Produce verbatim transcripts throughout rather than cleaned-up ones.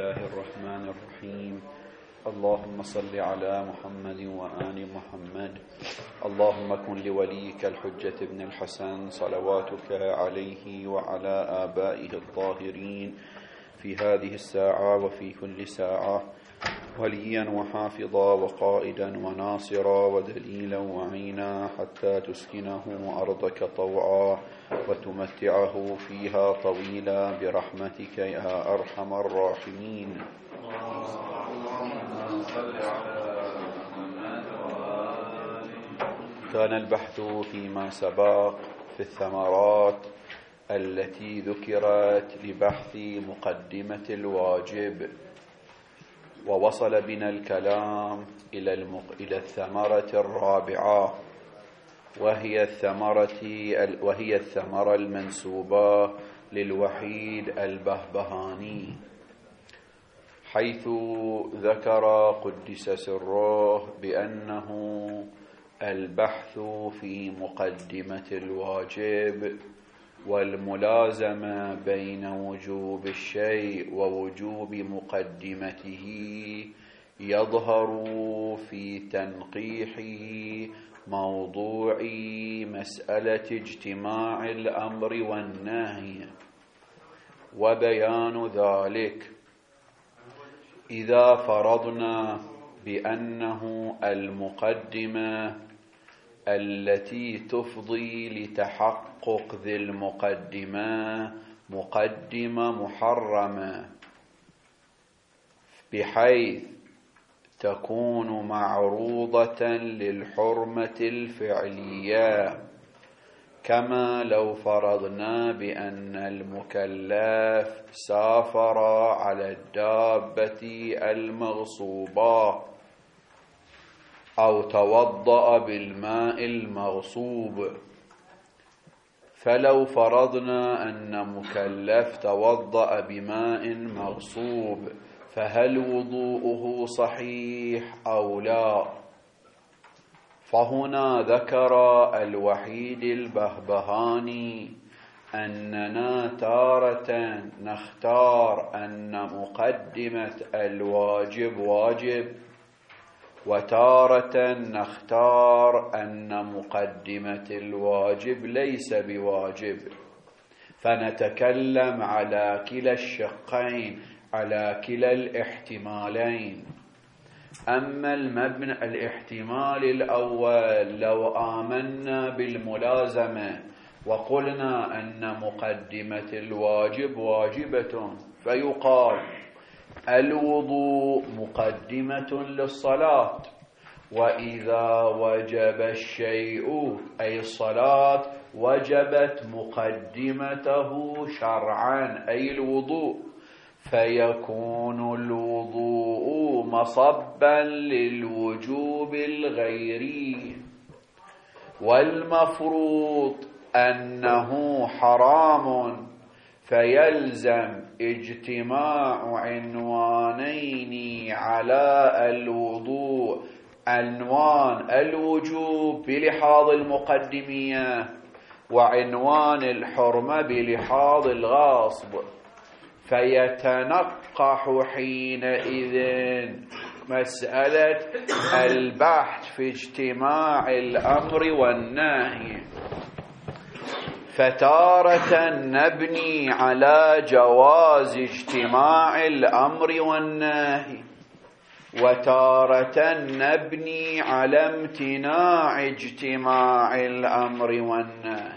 الله الرحمن الرحيم. اللهم صل على محمد وآل محمد. اللهم كن لوليك الحجة ابن الحسن صلواتك عليه وعلى آبائه الطاهرين في هذه الساعة وفي كل ساعة وليا وحافظا وقائدا وناصرا ودليلا وعينا حتى تسكنه أرضك طوعا وتمتعه فيها طويلا برحمتك يا أرحم الراحمين. كان البحث فيما سبق في الثمرات التي ذكرت لبحث مقدمة الواجب، ووصل بنا الكلام إلى المق... إلى الثمرة الرابعة، وهي الثمرة وهي الثمرة المنسوبة للوحيد البهبهاني، حيث ذكر قدس سره بأنه البحث في مقدمة الواجب والملازمة بين وجوب الشيء ووجوب مقدمته يظهر في تنقيح موضوع مسألة اجتماع الأمر والنهي، وبيان ذلك إذا فرضنا بأنه المقدمة التي تفضي لتحقق ذي المقدمة مقدمة محرمة، بحيث تكون معروضة للحرمة الفعلية، كما لو فرضنا بأن المكلف سافر على الدابة المغصوبة أو توضأ بالماء المغصوب. فلو فرضنا أن مكلف توضأ بماء مغصوب، فهل وضوءه صحيح أو لا؟ فهنا ذكر الوحيد البهبهاني أننا تارة نختار أن مقدمة الواجب واجب، وتارة نختار أن مقدمة الواجب ليس بواجب، فنتكلم على كلا الشقين، على كلا الاحتمالين. أما المبنى الاحتمال الأول، لو آمنا بالملازمة وقلنا أن مقدمة الواجب واجبة، فيقال الوضوء مقدمة للصلاة، وإذا وجب الشيء أي الصلاة وجبت مقدمته شرعا أي الوضوء، فيكون الوضوء مصبا للوجوب الغيري، والمفروض أنه حرام، فيلزم اجتماع عنوانين على الوضوء: عنوان الوجوب بلحاظ المقدمية، وعنوان الحرمة بلحاظ الغاصب، فيتنقح حينئذ مسألة البحث في اجتماع الأمر والنهي. فتارة نبني على جواز اجتماع الأمر والنهي، وتارة نبني على امتناع اجتماع الأمر والنهي.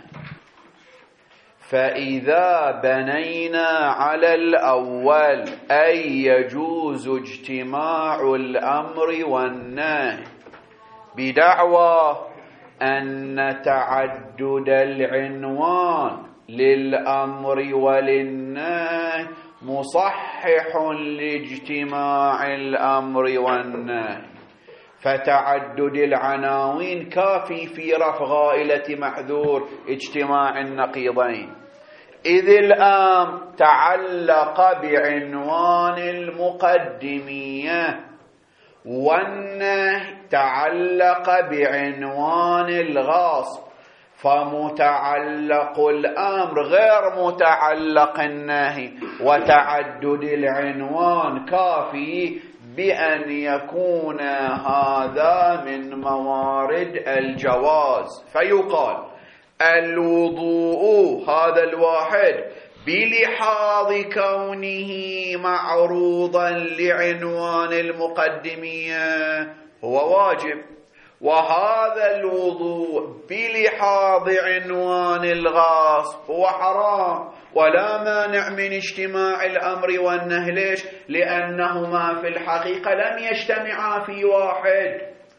فإذا بنينا على الأول أي يجوز اجتماع الأمر والنهي بدعوى أن تعدد العنوان للأمر وللنهي مصحح لاجتماع الأمر والنهي، فتعدد العناوين كافي في رفع غائلة محذور اجتماع النقيضين، إذ الآن تعلق بعنوان المقدمية، والنهي تعلق بعنوان الغاصب، فمتعلق الأمر غير متعلق النهي، وتعدد العنوان كافي بأن يكون هذا من موارد الجواز. فيقال الوضوء هذا الواحد بلحاظ كونه معروضا لعنوان المقدمية هو واجب، وهذا الوضوء بلحاظ عنوان الغاصب هو حرام، ولا مانع من اجتماع الأمر والنهي. ليش؟ لأنهما في الحقيقة لم يجتمعا في واحد،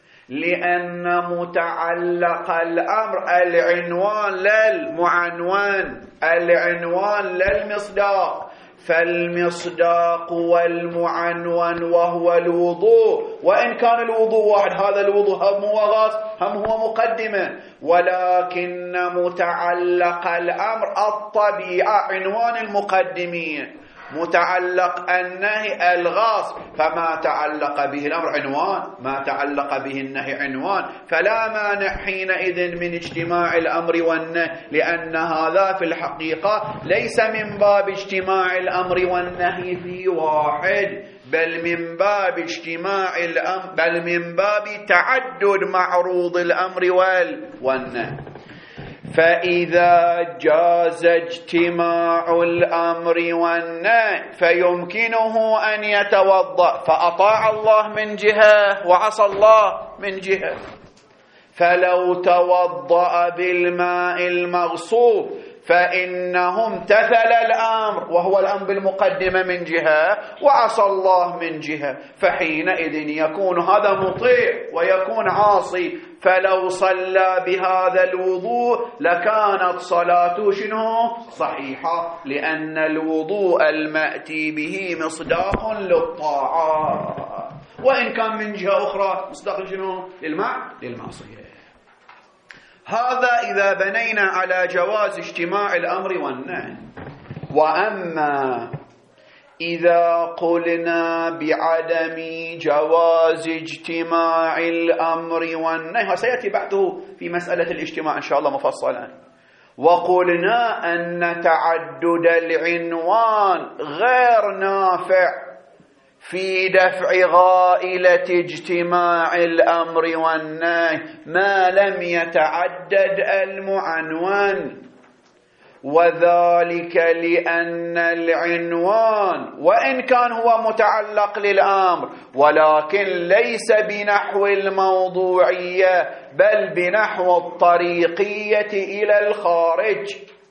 لأن متعلق الأمر العنوان للمعنون، العنوان للمصداق، فالمصداق والمعنون وهو الوضوء، وإن كان الوضوء واحد، هذا الوضوء هم هو غاص هم هو مقدمة، ولكن متعلق الأمر الطبيعة عنوان المقدمية، متعلق النهي الغاصب، فما تعلق به الأمر عنوان، ما تعلق به النهي عنوان، فلا مانع حينئذ من اجتماع الأمر والنهي، لأن هذا في الحقيقة ليس من باب اجتماع الأمر والنهي في واحد، بل من باب اجتماع الأمر، بل من باب تعدد معروض الأمر والنهي. فإذا جاز اجتماع الأمر والنهي فيمكنه أن يتوضأ، فأطاع الله من جهة وعصى الله من جهة، فلو توضأ بالماء المغصوب فإنه امتثل الأمر، وهو الأمر بالمقدمة من جهة، وعصى الله من جهة، فحينئذ يكون هذا مطيع ويكون عاصي. فلو صلى بهذا الوضوء لكانت صلاته شنو؟ صحيحة، لأن الوضوء المأتي به مصداق للطاعة، وإن كان من جهة أخرى مصداق شنو؟ للمع للمعصية. هذا إذا بنينا على جواز اجتماع الأمر والنهي. وأما إذا قلنا بعدم جواز اجتماع الأمر والنهي، سيأتي بعده في مسألة الاجتماع إن شاء الله مفصلا، وقلنا أن تعدد العنوان غير نافع في دفع غائلة اجتماع الأمر والنهي ما لم يتعدد المعنون، وذلك لأن العنوان وإن كان هو متعلق للأمر ولكن ليس بنحو الموضوعية بل بنحو الطريقية إلى الخارج.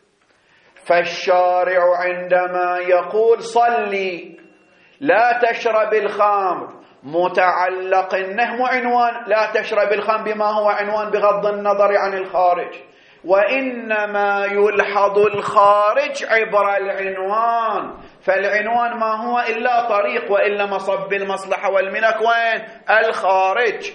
فالشارع عندما يقول صلي لا تشرب الخمر، متعلق النهي عنوان لا تشرب الخمر بما هو عنوان بغض النظر عن الخارج، وإنما يلحظ الخارج عبر العنوان، فالعنوان ما هو إلا طريق، وإلا مصب المصلحة والملك وين؟ الخارج.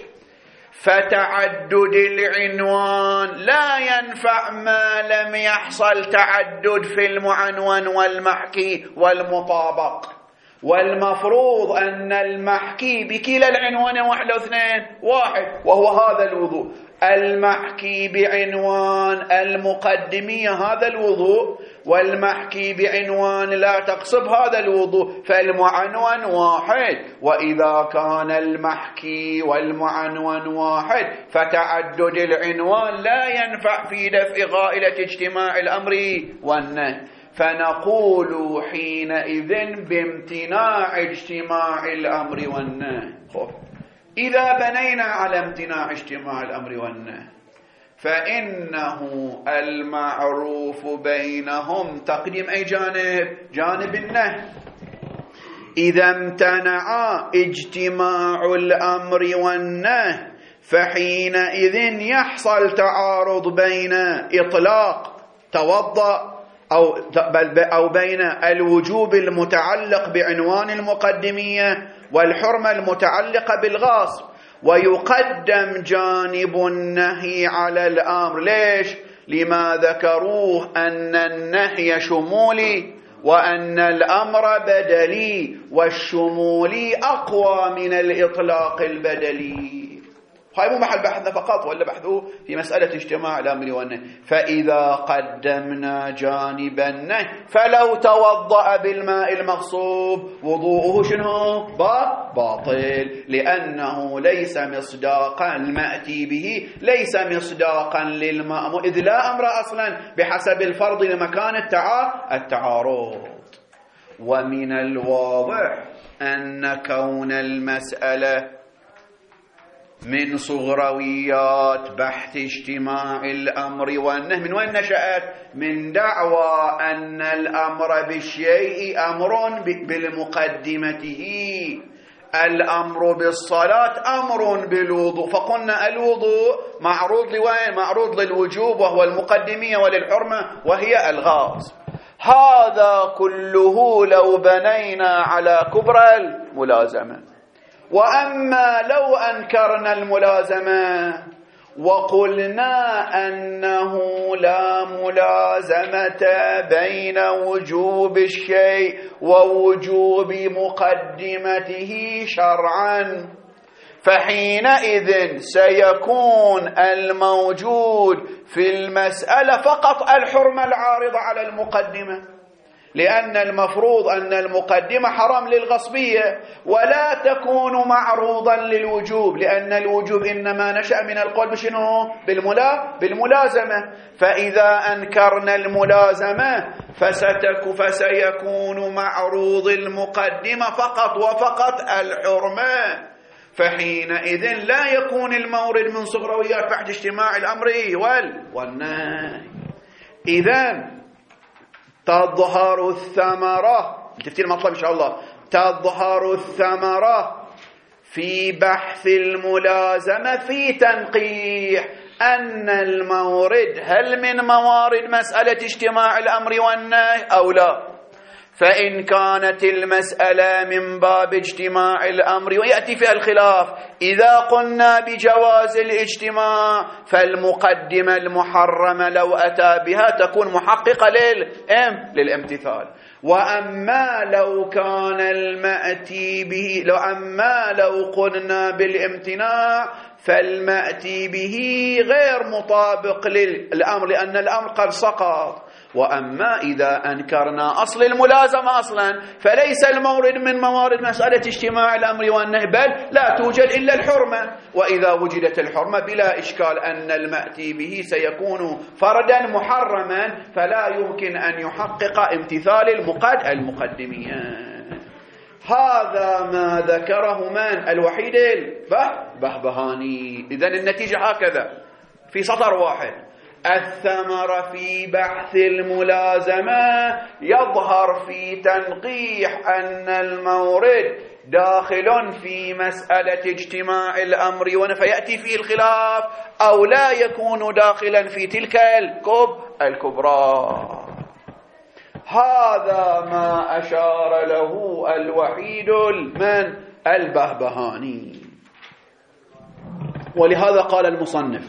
فتعدد العنوان لا ينفع ما لم يحصل تعدد في المعنون والمحكي والمطابق، والمفروض أن المحكي بكلا العنوان واحد واثنين واحد، وهو هذا الوضوء. المحكي بعنوان المقدمية هذا الوضوء، والمحكي بعنوان لا تقصب هذا الوضوء، فالمعنون واحد. وإذا كان المحكي والمعنون واحد فتعدد العنوان لا ينفع في دفع غائلة اجتماع الأمر والنهي، فنقول حينئذ بامتناع اجتماع الأمر والنهي. إذا بنينا على امتناع اجتماع الأمر والنهي فإنه المعروف بينهم تقديم أي جانب؟ جانب النهي. إذا امتنع اجتماع الأمر والنهي فحينئذ يحصل تعارض بين إطلاق توضأ أو أو بين الوجوب المتعلق بعنوان المقدمية والحرمة المتعلقة بالغاصب، ويقدم جانب النهي على الأمر. ليش؟ لما ذكروه أن النهي شمولي وأن الأمر بدلي، والشمولي أقوى من الإطلاق البدلي. هاي مو محل بحثنا فقط، ولا بحثه في مسألة اجتماع الأمر والنهي. فإذا قدمنا جانب النهي فلو توضأ بالماء المغصوب وضوءه شنو؟ باطل، لأنه ليس مصداقا المأتي به، ليس مصداقا للمأمور، إذ لا أمر أصلا بحسب الفرض لمكان التعارض. ومن الواضح أن كون المسألة من صغرويات بحث اجتماع الأمر والنهي، من وين نشأت؟ من دعوى أن الأمر بالشيء أمر بالمقدمته، الأمر بالصلاة أمر بالوضوء، فقلنا الوضوء معروض لوين؟ معروض للوجوب وهو المقدمية، وللحرمة وهي الغاصب. هذا كله لو بنينا على كبرى الملازمة. وأما لو أنكرنا الملازمة وقلنا أنه لا ملازمة بين وجوب الشيء ووجوب مقدمته شرعا، فحينئذ سيكون الموجود في المسألة فقط الحرمة العارضة على المقدمة، لأن المفروض أن المقدمة حرام للغصبية ولا تكون معروضا للوجوب، لأن الوجوب إنما نشأ من القول بشنو؟ بالملا بالملازمة. فإذا أنكرنا الملازمة فستك فسيكون معروض المقدمة فقط وفقط الحرمة، فحينئذ لا يكون المورد من صغرويات بحث اجتماع الأمر والنهي. إذن تظهر الثمرة، تفتير المطلب إن شاء الله، تظهر الثمرة في بحث الملازمة في تنقيح أن المورد هل من موارد مسألة اجتماع الأمر والنهي أو لا. فإن كانت المسألة من باب اجتماع الأمر، ويأتي في الخلاف، إذا قلنا بجواز الاجتماع فالمقدمة المحرمة لو أتى بها تكون محققة للإم للامتثال. وأما لو كان المأتي به لو أما لو قلنا بالامتناع فالمأتي به غير مطابق للأمر، لأن الأمر قد سقط. وأما إذا أنكرنا أصل الملازمة أصلا فليس المورد من موارد مسألة اجتماع الأمر والنهي، بل لا توجد إلا الحرمة. وإذا وجدت الحرمة بلا إشكال أن المأتي به سيكون فردا محرما، فلا يمكن أن يحقق امتثال المقد المقدمية. هذا ما ذكره من؟ الوحيد البهبهاني. إذن النتيجة هكذا في سطر واحد: الثمرة في بحث الملازمة يظهر في تنقيح أن المورد داخل في مسألة اجتماع الأمر والنهي، فيأتي فيه الخلاف، أو لا يكون داخلا في تلك الكب الكبرى. هذا ما أشار له الوحيد من البهبهاني. ولهذا قال المصنف: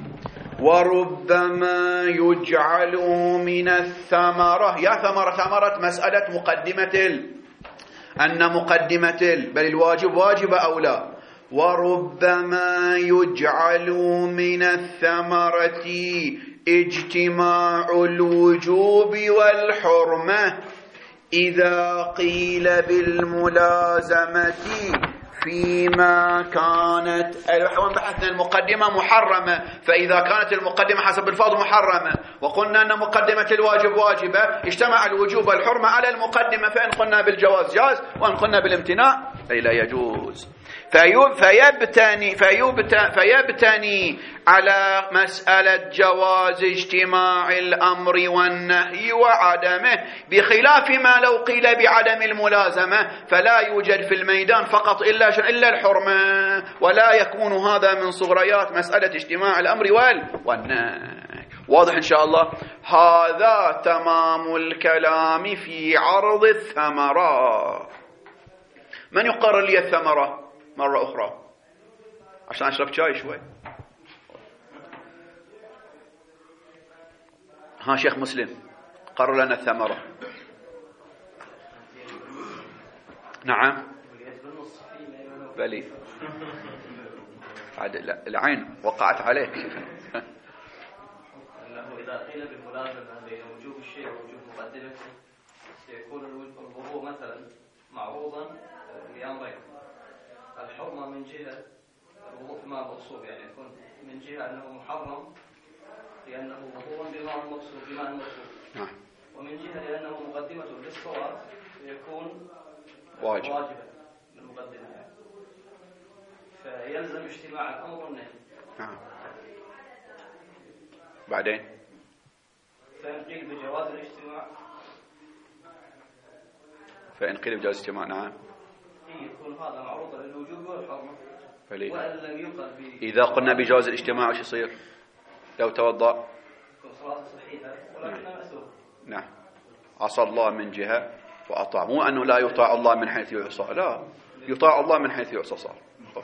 وربما يجعل من الثمرة، يا ثمرة ثمرة مسألة مقدمة ال... أن مقدمة ال... بل الواجب واجب أو لا. وربما يجعل من الثمرة اجتماع الوجوب والحرمة إذا قيل بالملازمة فيما كانت بحثنا المقدمة محرمة، فإذا كانت المقدمة حسب الفرض محرمة وقلنا أن مقدمة الواجب واجبة اجتمع الوجوب والحرمة على المقدمة، فإن قلنا بالجواز جاز وإن قلنا بالامتناع أي لا يجوز. فيبتني, فيبتني, فيبتني على مسألة جواز اجتماع الأمر والنهي وعدمه، بخلاف ما لو قيل بعدم الملازمة فلا يوجد في الميدان فقط إلا إلا الحرمة، ولا يكون هذا من صغريات مسألة اجتماع الأمر والنهي. واضح إن شاء الله؟ هذا تمام الكلام في عرض الثمرة. من يقرر لي الثمرة مرة أخرى عشان أشرب شاي شوي؟ ها شيخ مسلم قرر لنا الثمرة. نعم بلي العين وقعت عليك. أنه إذا قيل بالملازمة بين وجوب الشيء ووجوب مقدمته سيكون الوضوء مثلا معروضا لأمرين: الحرمة من جهة الوضوء في الماء المغصوب، يعني يكون من جهة أنه محرم لأنه وضوء بماء المغصوب بماء المغصوب، ومن جهة لأنه مقدمة للصلاة يكون واجب واجبا بالمقدمة يعني. فيلزم اجتماع الأمر والنهي. نعم. بعدين فإن قيل بجواز الاجتماع فإن قيل بجواز الاجتماع نعم يكون هذا معروضا للوجوب والحرمة. فليه؟ وإن لم يقل ب... إذا قلنا بجواز الاجتماع وش يصير؟ لو توضأ يكون صلاة صحيحة ولكنها مأثورة. نعم. عصى الله من جهة وأطاع، مو أنه لا يطاع الله من حيث يعصى، لا، يطاع الله من حيث يعصى صار.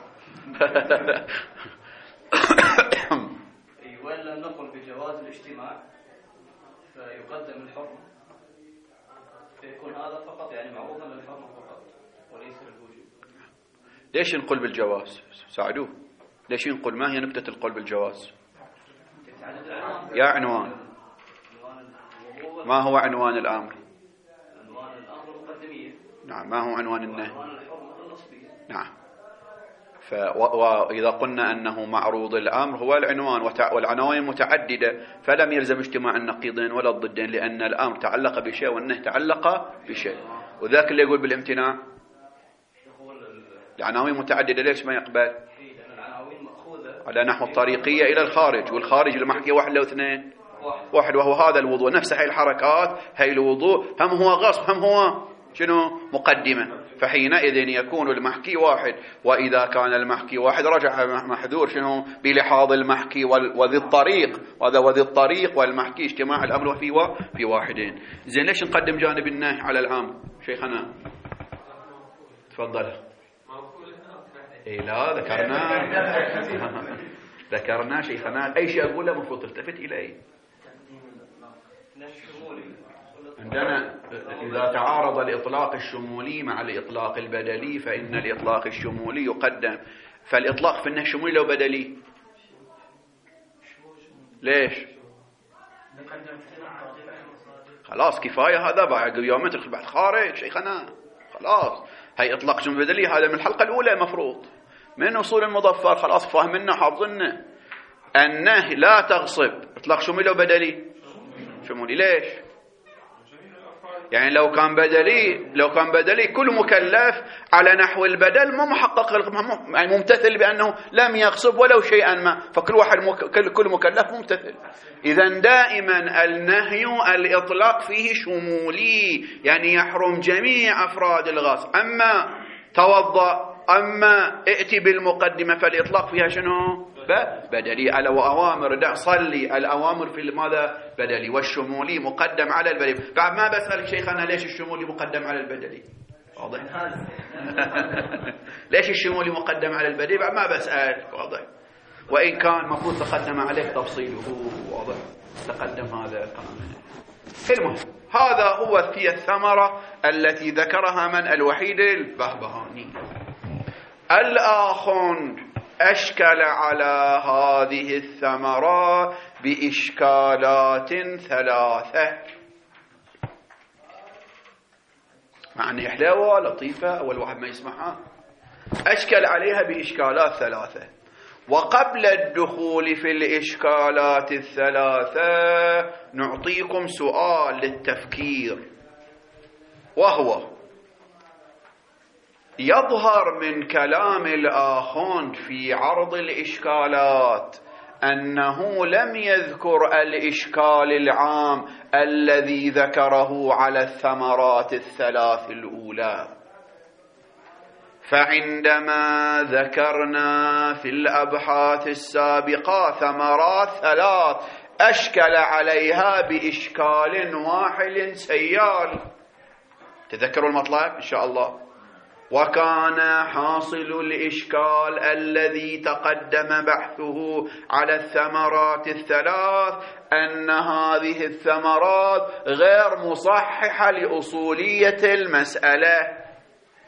وإن لم نقل بجواز الاجتماع فيقدم الحرمة، فيكون هذا فقط يعني معروضا للحرمة فقط وليس للوجوب. ليش نقول بالجواز؟ ساعدوه. ليش نقول؟ ما هي نكتة القول بالجواز؟ يا عنوان. ما هو عنوان الأمر؟ عنوان الأمر المقدمية. نعم. ما هو عنوان النهي؟ عنوان الحرمة النصبية. نعم. ف... وإذا قلنا أنه معروض الأمر هو العنوان، وتع... والعناوين متعددة، فلم يلزم اجتماع النقيضين ولا الضدين، لأن الأمر تعلق بشيء والنهي تعلق بشيء. وذاك اللي يقول بالامتناع العناوين متعددة ليش ما يقبل؟ على نحو الطريقية إلى الخارج، والخارج المحكي واحد لو اثنين واحد، وهو هذا الوضوء. نفس هاي الحركات، هاي الوضوء هم هو غصب، هم هو شنو مقدمة، فحينئذ يكون المحكي واحد. وإذا كان المحكي واحد رجع محذور شنو بلحاظ المحكي وذي الطريق، وهذا وذي الطريق والمحكي اجتماع الأمر في في واحدين. زين ليش نقدم جانب النهي على العام؟ شيخنا تفضل. إيه لا ذكرنا ذكرنا شيخنا أي شيء أقوله المفروض تلتفت إليه. عندنا إذا تعارض الإطلاق الشمولي مع الإطلاق البدلي فإن الإطلاق الشمولي يقدم. فالإطلاق في النهي شمولي لو بدلي؟ ليش؟ خلاص كفاية هذا، بعد يوم تدخل بعد خارج شيخنا خلاص. هاي إطلاق شمولي بدلي، هذا من الحلقة الأولى مفروض من أصول المظفر، خلاص فاهمنا حافظنا. النهي لا تغصب إطلاق شمولي لو بدلي؟ شمولي. ليش؟ يعني لو كان بدلي لو كان بدلي كل مكلف على نحو البدل مو محقق، يعني ممتثل بأنه لم يغصب ولو شيئا ما، فكل واحد مك... كل مكلف ممتثل. إذن دائما النهي الإطلاق فيه شمولي، يعني يحرم جميع أفراد الغصب. أما توضأ، أما ائتي بالمقدمة، فالإطلاق فيها شنو؟ بدلي. على وأوامر دع صلي، الأوامر في ماذا؟ بدلي، والشمولي مقدم على البدلي. بعد ما بسألك شيخنا ليش الشمولي مقدم على البدلي؟ واضح؟ ليش الشمولي مقدم على البدلي؟ بعد ما بسأل، واضح؟ وإن كان مفروض تقدم عليك تفصيله، واضح؟ تقدم هذا كمان. المهم هذا هو في الثمرة التي ذكرها من الوحيد البهبهاني. الآخر أشكل على هذه الثمرة بإشكالات ثلاثة، معني حلاوة لطيفة أول واحد ما يسمعها. أشكل عليها بإشكالات ثلاثة. وقبل الدخول في الإشكالات الثلاثة نعطيكم سؤال للتفكير، وهو يظهر من كلام الآخوند في عرض الإشكالات أنه لم يذكر الإشكال العام الذي ذكره على الثمرات الثلاث الأولى. فعندما ذكرنا في الأبحاث السابقة ثمرات ثلاث أشكل عليها بإشكال واحد سيال، تذكروا المطلب إن شاء الله. وكان حاصل الإشكال الذي تقدم بحثه على الثمرات الثلاث أن هذه الثمرات غير مصححة لأصولية المسألة،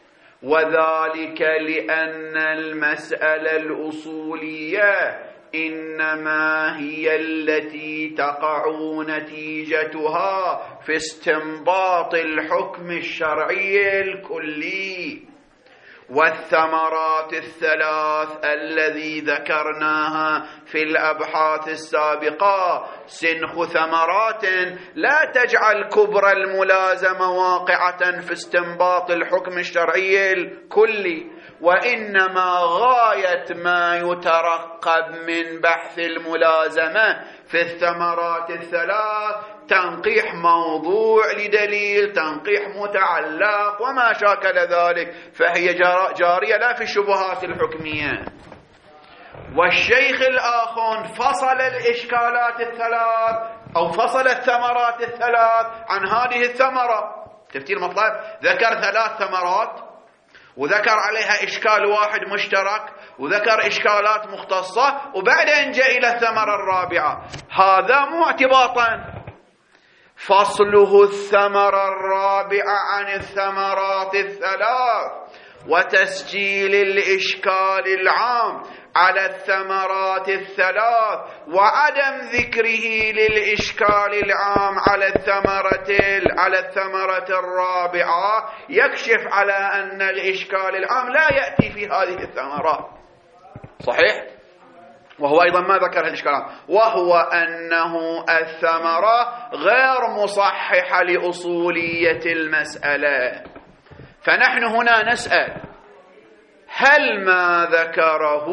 وذلك لأن المسألة الأصولية إنما هي التي تقع نتيجتها في استنباط الحكم الشرعي الكلي، والثمرات الثلاث الذي ذكرناها في الأبحاث السابقة سنخ ثمرات لا تجعل كبرى الملازمة واقعة في استنباط الحكم الشرعي الكلي، وإنما غاية ما يترقب من بحث الملازمة في الثمرات الثلاث تنقيح موضوع لدليل، تنقيح متعلق وما شاكل ذلك، فهي جارية لا في الشبهات الحكمية. والشيخ الآخر فصل الإشكالات الثلاث أو فصل الثمرات الثلاث عن هذه الثمرة. تفتير مطلب ذكر ثلاث ثمرات وذكر عليها إشكال واحد مشترك وذكر إشكالات مختصة، وبعدين جاء إلى الثمرة الرابعة. هذا مو اعتباطا، فصله الثمرة الرابعة عن الثمرات الثلاث وتسجيل الإشكال العام على الثمرات الثلاث وعدم ذكره للإشكال العام على الثمرة على الثمرة الرابعة يكشف على أن الإشكال العام لا يأتي في هذه الثمرات. صحيح؟ وهو أيضا ما ذكر الإشكال العام، وهو أنه الثمرة غير مصححة لأصولية المسألة. فنحن هنا نسأل: هل ما ذكره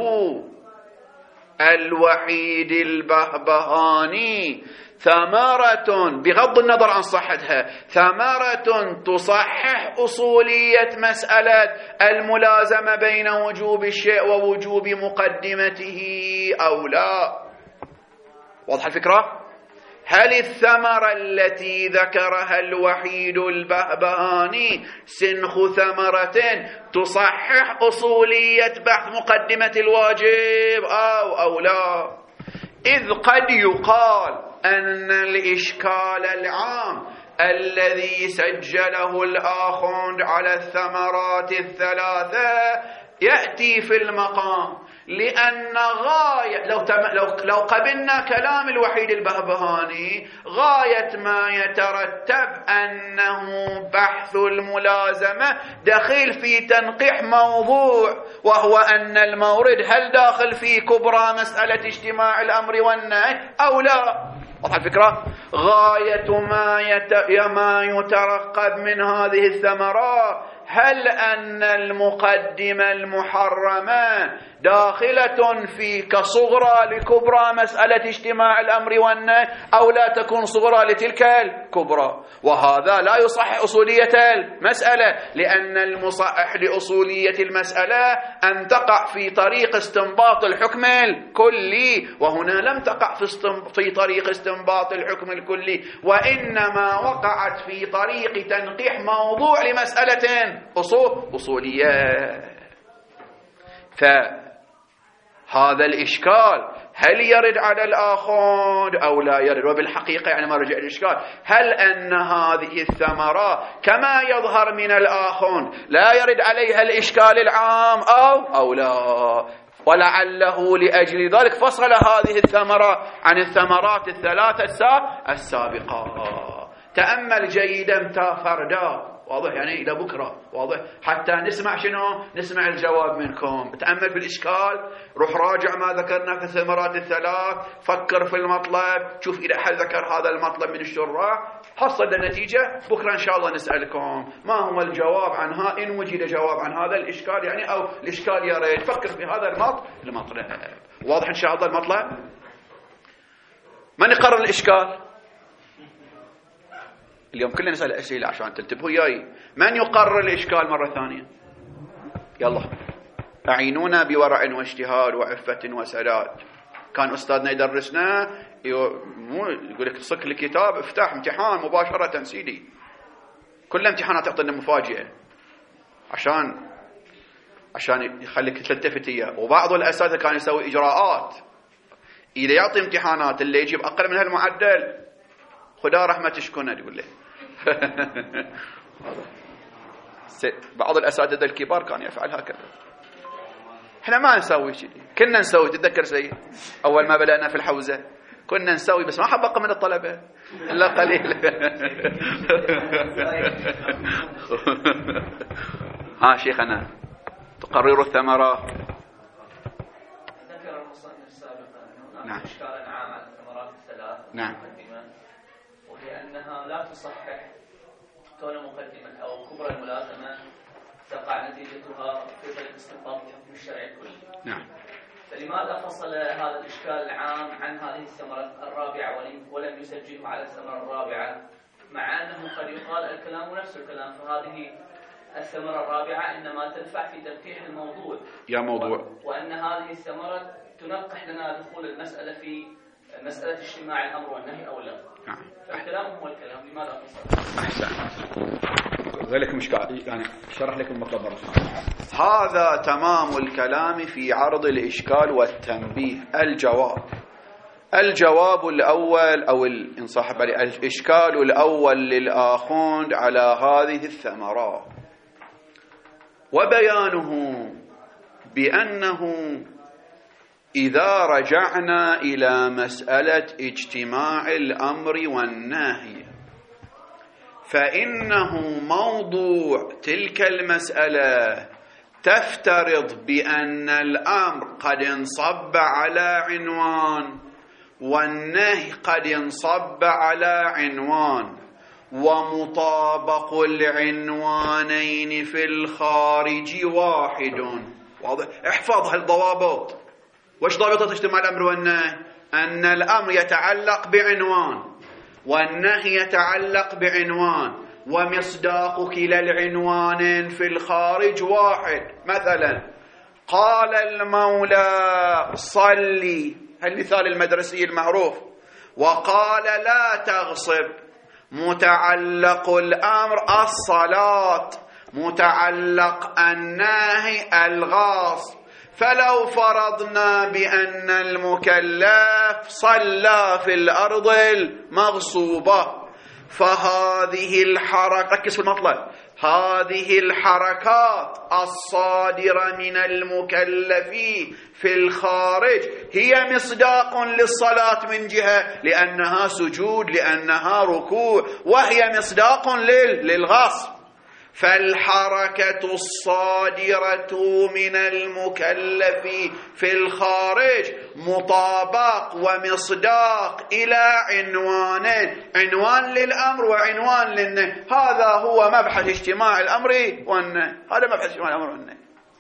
الوحيد البهبهاني ثمرة بغض النظر عن صحتها ثمرة تصحح أصولية مسألة الملازمة بين وجوب الشيء ووجوب مقدمته أو لا؟ واضح الفكرة؟ هل الثمرة التي ذكرها الوحيد البهبهاني سنخ ثمرة تصحح أصولية بحث مقدمة الواجب أو أو لا؟ إذ قد يقال أن الإشكال العام الذي سجله الآخر على الثمرات الثلاثة يأتي في المقام، لأن غاية لو, لو, لو قبلنا كلام الوحيد البهبهاني غاية ما يترتب أنه بحث الملازمة دخيل في تنقيح موضوع، وهو أن المورد هل داخل في كبرى مسألة اجتماع الأمر والنهي أو لا. واضح الفكرة؟ غاية ما, يت... ما يترقب من هذه الثمرات هل أن المقدمة المحرمة داخلة في كصغرى لكبرى مسألة اجتماع الأمر والنهي أو لا تكون صغرى لتلك الكبرى. وهذا لا يصحح أصولية المسألة، لأن المصحح لأصولية المسألة أن تقع في طريق استنباط الحكم الكلي، وهنا لم تقع في, في طريق استنباط الحكم الكلي، وإنما وقعت في طريق تنقيح موضوع لمسألة أصول أصولية. فهذا الإشكال هل يرد على الآخر أو لا يرد؟ وبالحقيقة يعني ما رجع الإشكال هل أن هذه الثمرة كما يظهر من الآخر لا يرد عليها الإشكال العام أو أو لا؟ ولعله لأجل ذلك فصل هذه الثمرة عن الثمرات الثلاثة السابقة. تأمل جيدا تا فردا، واضح يعني إلى بكرة، واضح حتى نسمع شنو؟ نسمع الجواب منكم. تأمل في الإشكال، روح راجع ما ذكرنا في الثمرات الثلاث، فكر في المطلب، شوف إذا حد ذكر هذا المطلب من الشراح، حصل النتيجة. بكرة إن شاء الله نسألكم ما هو الجواب عنها إن وجد جواب عن هذا الإشكال يعني، أو الإشكال يا ريت فكر في هذا المطلب المطلب. واضح إن شاء الله المطلب؟ من يقرر الإشكال؟ اليوم كلنا نسأل أسئلة عشان تنتبهوا وياي. من يقرر الإشكال مرة ثانية؟ يلا أعينونا بورع واجتهاد وعفة وسداد. كان أستاذنا يدرسنا يقول لك صك الكتاب افتح امتحان مباشرة سيدي، كل امتحانات تعطينا مفاجئة عشان عشان يخليك تلتفت إياه. وبعض الأساتذة كان يسوي إجراءات، إذا يعطي امتحانات اللي يجيب أقل من هالمعدل خدا رحمة تشكونه يقول له. بعض الأساتذة الكبار كان يفعل هكذا. احنا ما نسوي شيء، كنا نسوي. تتذكر سيد أول ما بدأنا في الحوزة كنا نسوي، بس ما حبقى من الطلبة إلا قليل. ها شيخنا تقرر الثمرات. ذكر المصنف سابقا أنه نعم. إشكالا عام على الثمرات الثلاث. نعم. وهي أنها لا تصحح كون مقدمة أو كبرى الملازمة تقع نتيجتها في طريق استنباط الحكم الشرعي الكلي. نعم. فلماذا فصل هذا الإشكال العام عن هذه الثمرة الرابعة ولم يسجله على الثمرة الرابعة، مع أنه قد يقال الكلام نفس الكلام؟ فهذه الثمرة الرابعة إنما تنفع في تنقيح الموضوع يا موضوع، وأن هذه الثمرة تنقح لنا دخول المسألة في مسألة اجتماع الأمر والنهي أو لا. نعم. فالكلام هو الكلام، لماذا فصل؟ أحسن. ذلك مشكلة، يعني شرح لكم المطلب مرة. هذا تمام الكلام في عرض الإشكال والتنبيه. الجواب الجواب الأول أو إن صح بالي الإشكال الأول للآخوند على هذه الثمرات، وبيانه بأنه إذا رجعنا إلى مسألة اجتماع الأمر والنهي فإنه موضوع تلك المسألة تفترض بأن الأمر قد انصب على عنوان والنهي قد انصب على عنوان، ومطابق العنوانين في الخارج واحد. واضح؟ احفظ هالضوابط. وش ضابطة اجتماع الأمر والنهي؟ أن الأمر يتعلق بعنوان والنهي يتعلق بعنوان، ومصداق كلا العنوانين في الخارج واحد. مثلا قال المولى صلي، المثال المدرسي المعروف، وقال لا تغصب، متعلق الأمر الصلاة، متعلق النهي الغاصب. فلو فرضنا بأن المكلف صلى في الأرض المغصوبة، فهذه الحركة، ركز في المطلب، هذه الحركات الصادرة من المكلف في الخارج هي مصداق للصلاة من جهة لأنها سجود، لأنها ركوع، وهي مصداق للغصب. فالحركة الصادرة من المكلف في الخارج مطابق ومصداق إلى عنوانين، عنوان للأمر وعنوان للنهي. هذا هو مبحث اجتماع الأمر والنهي، هذا مبحث اجتماع الأمر والنهي.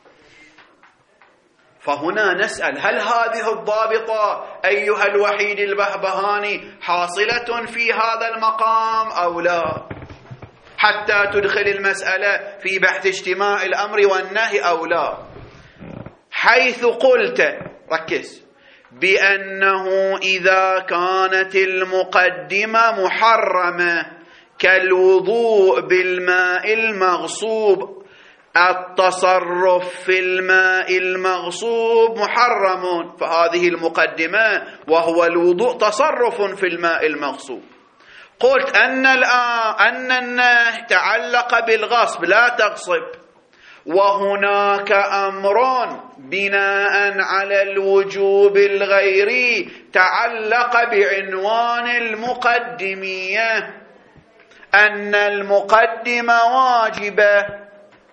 فهنا نسأل: هل هذه الضابطة أيها الوحيد البهبهاني حاصلة في هذا المقام أو لا، حتى تدخل المسألة في بحث اجتماع الأمر والنهي أو لا؟ حيث قلت، ركز، بأنه إذا كانت المقدمة محرمة كالوضوء بالماء المغصوب، التصرف في الماء المغصوب محرم، فهذه المقدمة وهو الوضوء تصرف في الماء المغصوب. قلت أن أن النهي تعلق بالغصب، لا تغصب، وهناك أمر بناء على الوجوب الغيري تعلق بعنوان المقدمية، أن المقدمة واجبة.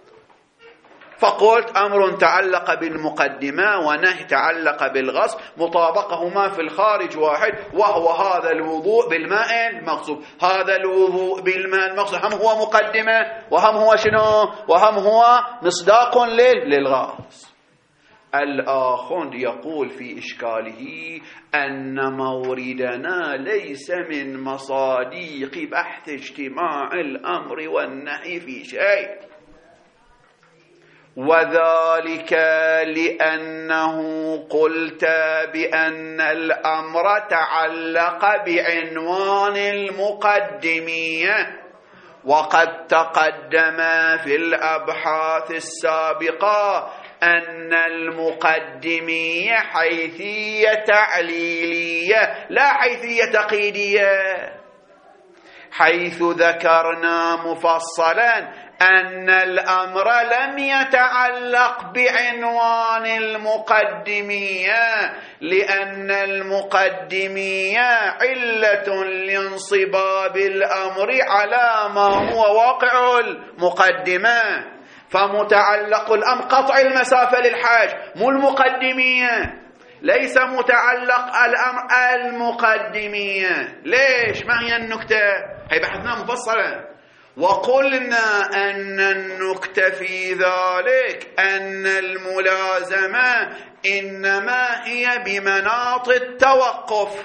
فقلت أمر تعلق بالمقدمة ونهي تعلق بالغصب، مطابقهما في الخارج واحد، وهو هذا الوضوء بالماء المغصوب. هذا الوضوء بالماء المغصوب هم هو مقدمة وهم هو شنو؟ وهم هو مصداق للغاص. الآخوند يقول في إشكاله أن موردنا ليس من مصاديق بحث اجتماع الأمر والنهي في شيء، وذلك لأنه قلت بأن الأمر تعلق بعنوان المقدمية، وقد تقدم في الأبحاث السابقة أن المقدمية حيثية تعليلية لا حيثية تقييدية، حيث ذكرنا مفصلا أن الأمر لم يتعلق بعنوان المقدمية، لأن المقدمية علة لانصباب الأمر على ما هو واقع المقدمة، فمتعلق الأمر قطع المسافة للحاج مو المقدمية، ليس متعلق الأمر المقدمية. ليش؟ ما هي النكتة؟ هي بحثنا مفصلة، وقلنا أن النكتة في ذلك أن الملازمة إنما هي بمناط التوقف،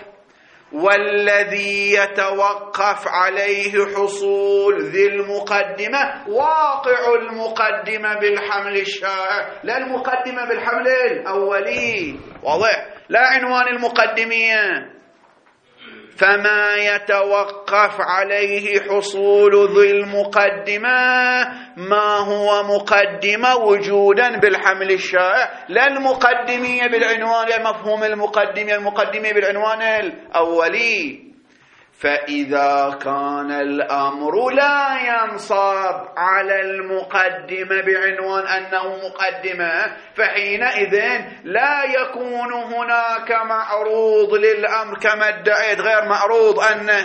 والذي يتوقف عليه حصول ذي المقدمة واقع المقدمة بالحمل الشائع، لا المقدمة بالحمل الأولي. واضح؟ لا عنوان المقدمية. فما يتوقف عليه حصول ذي المقدمة ما هو مقدمة وجودا بالحمل الشائع، لا المقدمية بالعنوان، لا مفهوم المقدمية المقدمية بالعنوان الأولي. فإذا كان الأمر لا ينصب على المقدمة بعنوان أنه مقدمة، فحينئذ لا يكون هناك معروض للأمر كما ادعيت، غير معروض أنه،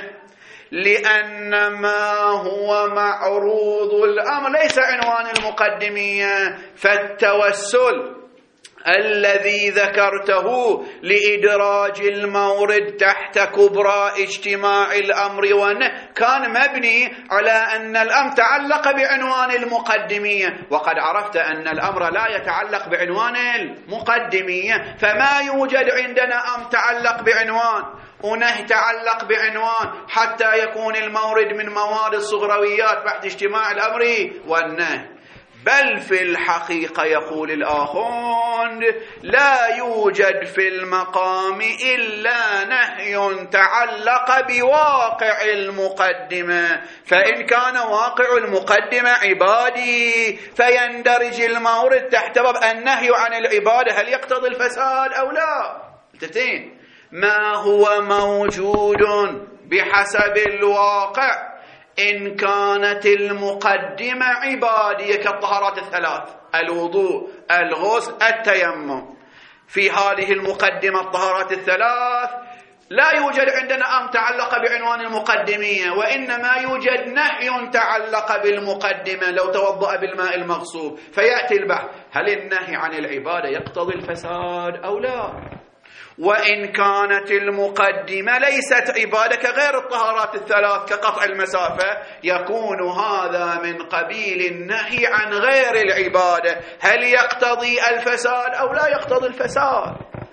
لأن ما هو معروض الأمر ليس عنوان المقدمية. فالتوسل الذي ذكرته لإدراج المورد تحت كبرى اجتماع الأمر والنهي كان مبني على أن الأمر تعلق بعنوان المقدمية، وقد عرفت أن الأمر لا يتعلق بعنوان المقدمية، فما يوجد عندنا أمر تعلق بعنوان ونهي تعلق بعنوان حتى يكون المورد من موارد الصغرويات بعد اجتماع الأمر والنهي. بل في الحقيقة يقول الآخرون لا يوجد في المقام إلا نهي تعلق بواقع المقدمة، فإن كان واقع المقدمة عبادي فيندرج المورد تحت باب النهي عن العبادة، هل يقتضي الفساد أو لا؟ تتين ما هو موجود بحسب الواقع إن كانت المقدمة عبادية كالطهارات الثلاث، الوضوء، الغسل، التيمم، في هذه المقدمة الطهارات الثلاث لا يوجد عندنا أمر تعلق بعنوان المقدمية، وإنما يوجد نهي تعلق بالمقدمة لو توضأ بالماء المغصوب، فيأتي البحث هل النهي عن العبادة يقتضي الفساد أو لا؟ وإن كانت المقدمة ليست عبادة كغير الطهارات الثلاث كقطع المسافة، يكون هذا من قبيل النهي عن غير العبادة، هل يقتضي الفساد أو لا يقتضي الفساد؟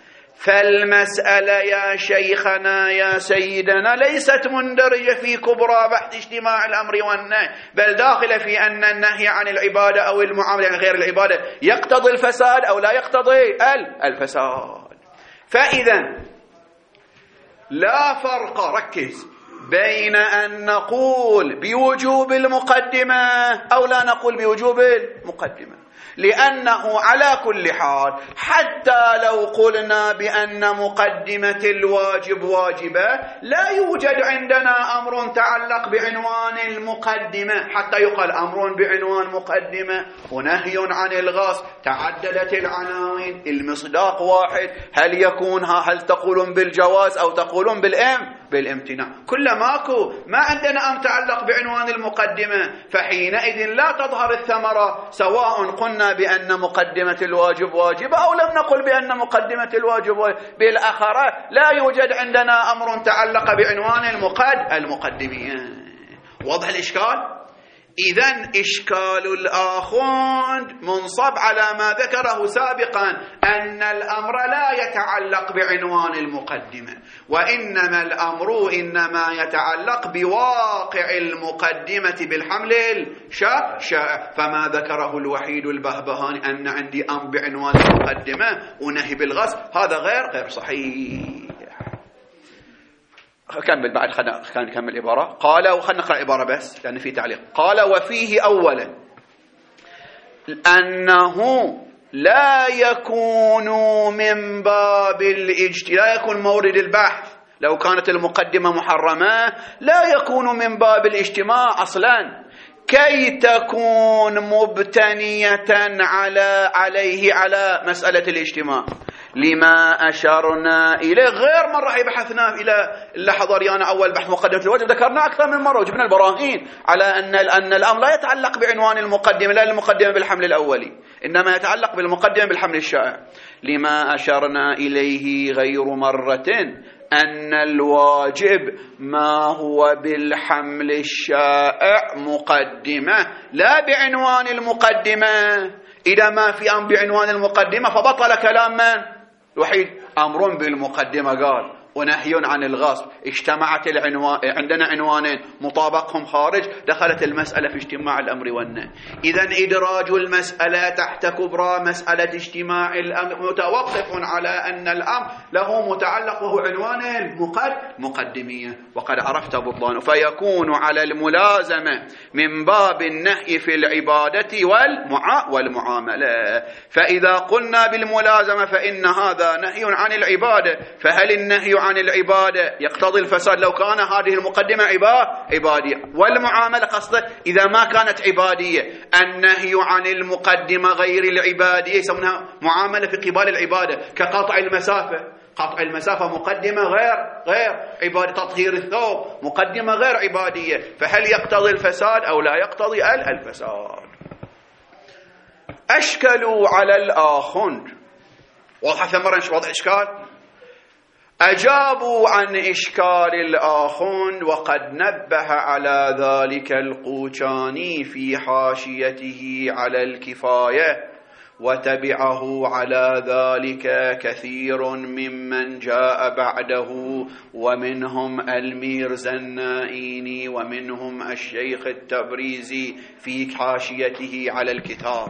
فالمسألة يا شيخنا يا سيدنا ليست مندرجة في كبرى بحث اجتماع الأمر والنهي، بل داخلة في أن النهي عن العبادة أو المعاملة عن غير العبادة يقتضي الفساد أو لا يقتضي الفساد. فإذا لا فرق، ركز، بين أن نقول بوجوب المقدمة أو لا نقول بوجوب المقدمة، لأنه على كل حال حتى لو قلنا بأن مقدمة الواجب واجبة لا يوجد عندنا أمر تعلق بعنوان المقدمة حتى يقال أمر بعنوان مقدمة ونهي عن الغصب، تعددت العناوين، المصداق واحد، هل يكون هل تقولون بالجواز أو تقولون بالإم بالامتناع؟ كل ماكو ما عندنا أمر تعلق بعنوان المقدمة، فحينئذ لا تظهر الثمرة سواء قلنا بأن مقدمة الواجب واجبة أو لم نقل بأن مقدمة الواجب واجب. بالأخرى لا يوجد عندنا أمر تعلق بعنوان المقد المقدمية. واضح الإشكال؟ إذن إشكال الآخوند منصب على ما ذكره سابقا أن الأمر لا يتعلق بعنوان المقدمة، وإنما الأمر إنما يتعلق بواقع المقدمة بالحمل الشائع. فما ذكره الوحيد البهبهاني أن عندي أمر بعنوان المقدمة ونهي بالغصب هذا غير غير صحيح. كمل بعد خلينا نكمل عبارة. قال وخلنا نقرأ عبارة بس لأن في تعليق. قال وفيه أولا أنه لا يكون من باب الاجتماع، لا يكون مورد البحث لو كانت المقدمة محرمة لا يكون من باب الاجتماع أصلا، كي تكون مبتنية على عليه على مسألة الاجتماع لما أشرنا إليه، غير مرة بحثنا إلى اللحظة ريانا أول بحث مقدمة الواجب ذكرنا أكثر من مرة وجبنا البراهين على أن أن الأمر لا يتعلق بعنوان المقدمة، لا المقدمة بالحمل الأولي، إنما يتعلق بالمقدمة بالحمل الشائع. لما أشرنا إليه غير مرة أن الواجب ما هو بالحمل الشائع مقدمة لا بعنوان المقدمة. إذا ما في أمر بعنوان المقدمة فبطل كلام من؟ الوحيد أمر بالمقدمة قال ونهي عن الغصب، اجتمعت العنوان، عندنا عنوانين مطابقهم خارج، دخلت المسألة في اجتماع الأمر والنهي. إذن إدراج المسألة تحت كبرى مسألة اجتماع الأمر متوقف على أن الأمر له متعلق وهو عنوان المقدمية، وقد عرفت بطلانه. فيكون على الملازمة من باب النهي في العبادة والمعا والمعاملة. فإذا قلنا بالملازمة فإن هذا نهي عن العبادة، فهل النهي عن العبادة يقتضي الفساد لو كان هذه المقدمة عبادية؟ والمعاملة قصده إذا ما كانت عبادية، النهي عن المقدمة غير العبادية يسمونها معاملة في قبال العبادة، كقطع المسافة. قطع المسافة مقدمة غير غير عبادة، تطهير الثوب مقدمة غير عبادية، فهل يقتضي الفساد أو لا يقتضي الفساد؟ أشكلوا على الآخر، واضح ثمرا وضع إشكال؟ أجابوا عن إشكال الآخر، وقد نبه على ذلك القوچاني في حاشيته على الكفاية، وتبعه على ذلك كثير ممن جاء بعده، ومنهم الميرزا النائيني، ومنهم الشيخ التبريزي في حاشيته على الكتاب.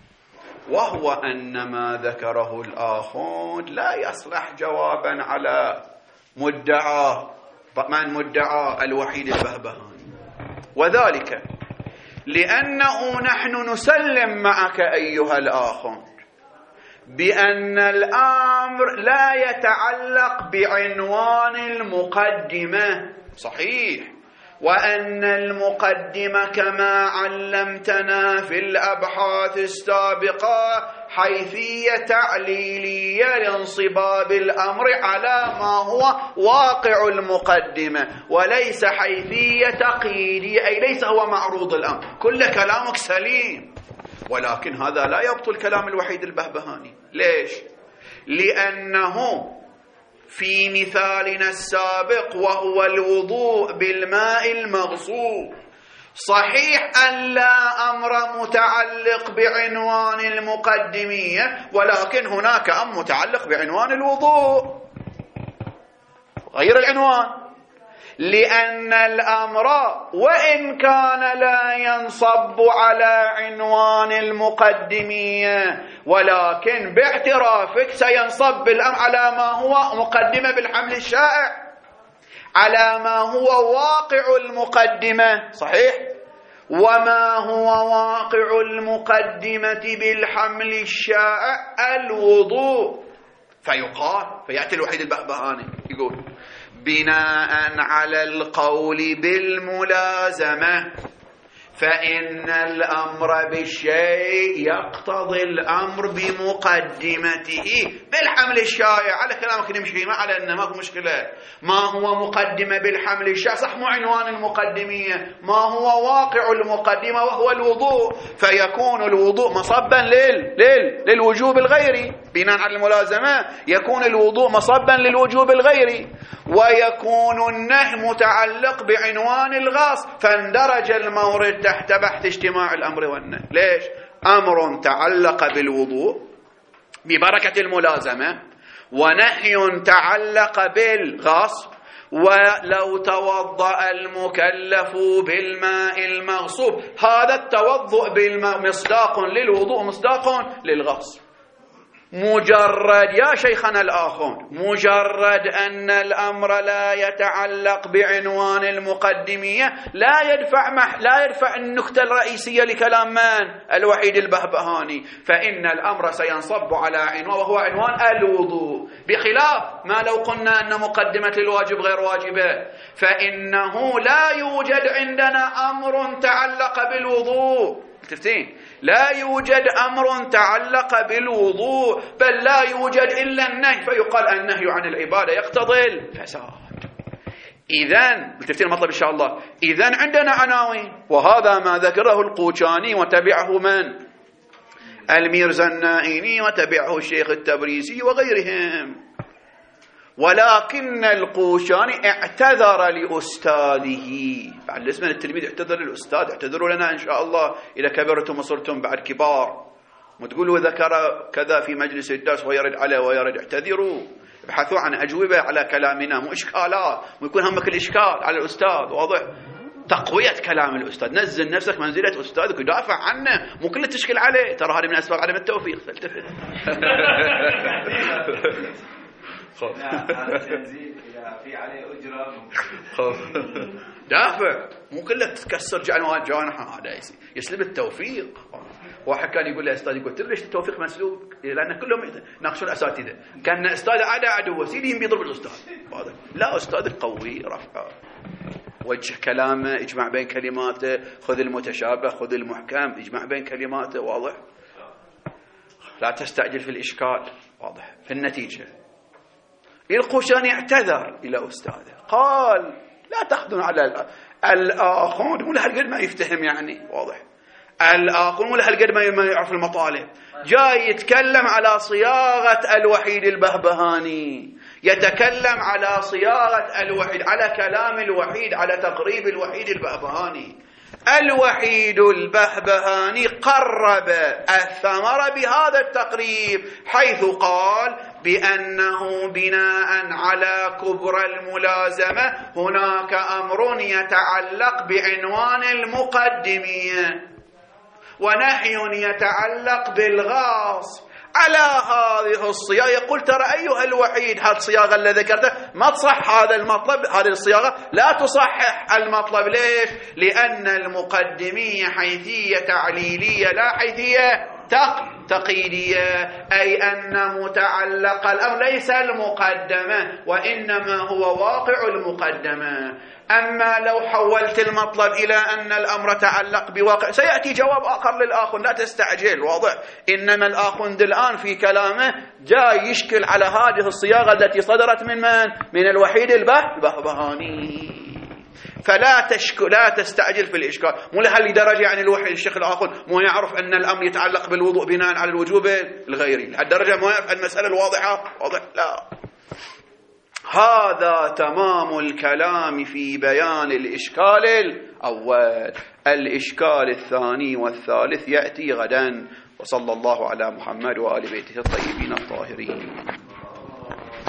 وهو أن ما ذكره الآخر لا يصلح جوابا على مدعى من مدعى الوحيد البهبهاني، وذلك لأنه نحن نسلم معك أيها الآخر بأن الأمر لا يتعلق بعنوان المقدمة، صحيح، وأن المقدمة كما علمتنا في الأبحاث السابقة حيثية تعليلية لانصباب الأمر على ما هو واقع المقدمة، وليس حيثية تقييدية، أي ليس هو معروض الأمر. كل كلامك سليم، ولكن هذا لا يبطل كلام الوحيد البهبهاني. ليش؟ لأنه في مثالنا السابق وهو الوضوء بالماء المغصوب، صحيح أن لا أمر متعلق بعنوان المقدمية، ولكن هناك أمر متعلق بعنوان الوضوء غير العنوان، لأن الأمر وإن كان لا ينصب على عنوان المقدمية، ولكن باعترافك سينصب الأمر على ما هو مقدمة بالحمل الشائع، على ما هو واقع المقدمة، صحيح؟ وما هو واقع المقدمة بالحمل الشائع الوضوء. فيقال، فيأتي الوحيد البهبهاني يقول بناء على القول بالملازمة فإن الأمر بالشيء يقتضي الأمر بمقدمته بالحمل الشائع. على كلامك نمشي، ما على أنه ما في مشكلة. ما هو مقدمة بالحمل الشائع، صح، مو عنوان المقدمية، ما هو واقع المقدمة وهو الوضوء، فيكون الوضوء مصبا لل... لل... للوجوب الغيري. بناء على الملازمة يكون الوضوء مصبا للوجوب الغيري، ويكون النهي متعلق بعنوان الغصب، فاندرج المورد تحت بحث اجتماع الأمر والنهي. ليش؟ أمر تعلق بالوضوء ببركة الملازمة، ونهي تعلق بالغصب، ولو توضأ المكلف بالماء المغصوب، هذا التوضؤ بالماء مصداق للوضوء مصداق للغصب. مجرد يا شيخنا الآخون مجرد أن الأمر لا يتعلق بعنوان المقدمية لا يدفع مح لا يدفع النكتة الرئيسية لكلام من الوحيد البهبهاني، فإن الأمر سينصب على عنوان وهو عنوان الوضوء، بخلاف ما لو قلنا أن مقدمة الواجب غير واجبة، فإنه لا يوجد عندنا أمر تعلق بالوضوء. تفتين لا يوجد أمر تعلق بالوضوء، بل لا يوجد إلا النهي، فيقال النهي عن العبادة يقتضي الفساد. إذن تفتين المطلب إن شاء الله. إذن عندنا عناوين، وهذا ما ذكره القوشاني وتبعه من الميرزا النائيني وتبعه الشيخ التبريزي وغيرهم. ولكن القوشاني اعتذر لأستاذه، بعد الاسم التلميذ اعتذر للأستاذ، اعتذروا لنا إن شاء الله إذا كبرتم وصرتم بعد كبار، وتقولوا ذكر كذا في مجلس الدرس ويرد عليه ويرد، اعتذروا، ابحثوا عن أجوبة على كلامنا، مو إشكالات، ويكون همك الإشكال على الأستاذ، واضح؟ تقوية كلام الأستاذ، نزل نفسك منزلة أستاذك ودافع عنه، مو كل تشكل عليه، ترى هذه من أسباب عدم التوفيق، فالتفت. هذا تنزيل إذا في عليه أجرة دافع، مو كله تكسر جعنوان جانحة، هذا يسلب التوفيق. واحد كان يقول لي أستاذ، يقول تدري ليش التوفيق مسلوب؟ لأن كلهم يناقشون الأساتذة، كان أستاذ عدا عدو سيدي بيضرب الأستاذ، لا أستاذ قوي رفع وجه كلامه، اجمع بين كلماته، خذ المتشابه خذ المحكم، اجمع بين كلماته، واضح؟ لا تستعجل في الإشكال، واضح؟ في النتيجة القوشاني اعتذر إلى أستاذه، قال لا تأخذون على الآخون، مو لهالقد ما يفتهم، يعني واضح؟ الآخون مو لهالقد ما يعرف المطالب، جاي يتكلم على صياغة الوحيد البهبهاني، يتكلم على صياغة الوحيد، على كلام الوحيد، على تقريب الوحيد البهبهاني. الوحيد البهبهاني قرب الثمر بهذا التقريب، حيث قال بأنه بناء على كبر الملازمة هناك أمر يتعلق بعنوان المقدمية ونهي يتعلق بالغاص. على هذه الصياغة يقول ترى أيها الوحيد، هذه الصياغة اللي ذكرتها ما تصح هذا المطلب، هذه الصياغة لا تصحح المطلب. ليش؟ لأن المقدمية حيثية تعليلية لا حيثية تقييدية، أي أن متعلق الأمر ليس المقدمة وإنما هو واقع المقدمة. أما لو حولت المطلب إلى أن الأمر تعلق بواقع، سيأتي جواب آخر للآخر، لا تستعجل، واضح؟ إنما الآخر الآن في كلامه جاي يشكل على هذه الصياغة التي صدرت من من؟ من الوحيد البهبهاني، فلا تشك لا تستعجل في الإشكال. مو لهالدرجة يعني الوحيد الشيخ الآخر مو يعرف أن الأمر يتعلق بالوضوء بناء على الوجوب الغيري، لهالدرجة مو يعرف المسألة الواضحة، واضح؟ لا، هذا تمام الكلام في بيان الإشكال الأول. الإشكال الثاني والثالث يأتي غدا، وصلى الله على محمد وآل بيته الطيبين الطاهرين.